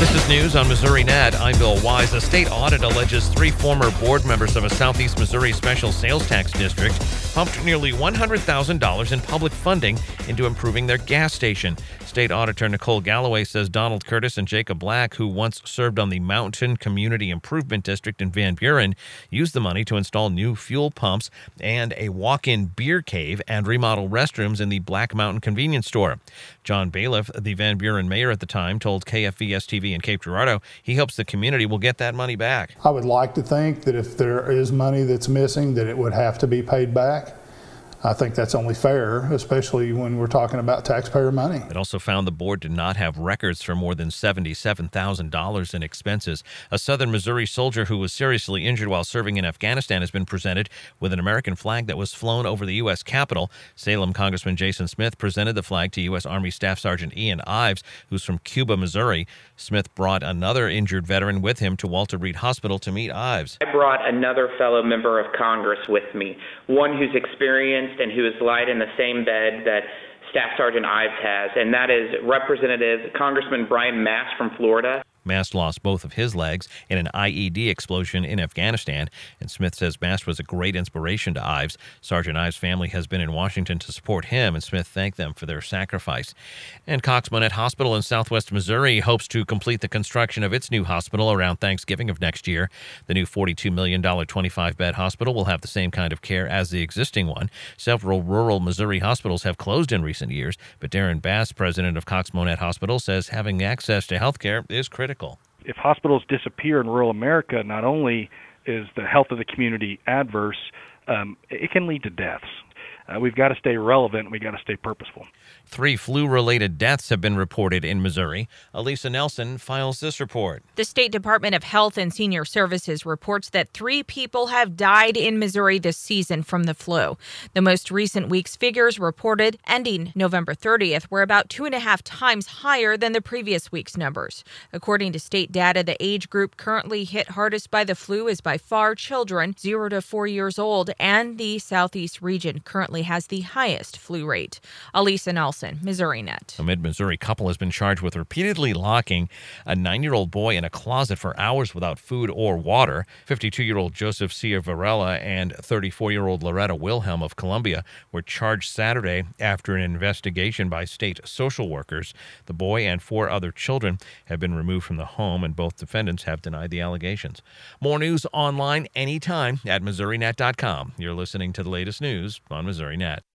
This is news on Missouri Net. I'm Bill Wise. A state audit alleges 3 former board members of a Southeast Missouri special sales tax district pumped nearly $100,000 in public funding into improving their gas station. State Auditor Nicole Galloway says Donald Curtis and Jacob Black, who once served on the Mountain Community Improvement District in Van Buren, used the money to install new fuel pumps and a walk-in beer cave and remodel restrooms in the Black Mountain convenience store. John Bailiff, the Van Buren mayor at the time, told KFVS-TV in Cape Girardeau he hopes the community will get that money back. I would like to think that if there is money that's missing, that it would have to be paid back. I think that's only fair, especially when we're talking about taxpayer money. It also found the board did not have records for more than $77,000 in expenses. A southern Missouri soldier who was seriously injured while serving in Afghanistan has been presented with an American flag that was flown over the U.S. Capitol. Salem Congressman Jason Smith presented the flag to U.S. Army Staff Sergeant Ian Ives, who's from Cuba, Missouri. Smith brought another injured veteran with him to Walter Reed Hospital to meet Ives. I brought another fellow member of Congress with me, one who's experienced and who has lied in the same bed that Staff Sergeant Ives has, and that is Representative Congressman Brian Mast from Florida. Mast lost both of his legs in an IED explosion in Afghanistan, and Smith says Mast was a great inspiration to Ives. Sergeant Ives' family has been in Washington to support him, and Smith thanked them for their sacrifice. And Cox Monette Hospital in southwest Missouri hopes to complete the construction of its new hospital around Thanksgiving of next year. The new $42 million 25-bed hospital will have the same kind of care as the existing one. Several rural Missouri hospitals have closed in recent years, but Darren Bass, president of Cox Monette Hospital, says having access to health care is critical. If hospitals disappear in rural America, not only is the health of the community adverse, it can lead to deaths. We've got to stay relevant. We've got to stay purposeful. 3 flu-related deaths have been reported in Missouri. Elisa Nelson files this report. The State Department of Health and Senior Services reports that 3 people have died in Missouri this season from the flu. The most recent week's figures reported ending November 30th were about 2.5 times higher than the previous week's numbers. According to state data, the age group currently hit hardest by the flu is by far children 0 to 4 years old, and the Southeast region currently has the highest flu rate. Elisa Nelson, Missouri Net. A mid-Missouri couple has been charged with repeatedly locking a 9-year-old boy in a closet for hours without food or water. 52-year-old Joseph Cia Varela and 34-year-old Loretta Wilhelm of Columbia were charged Saturday after an investigation by state social workers. The boy and 4 other children have been removed from the home, and both defendants have denied the allegations. More news online anytime at MissouriNet.com. You're listening to the latest news on Missouri Net.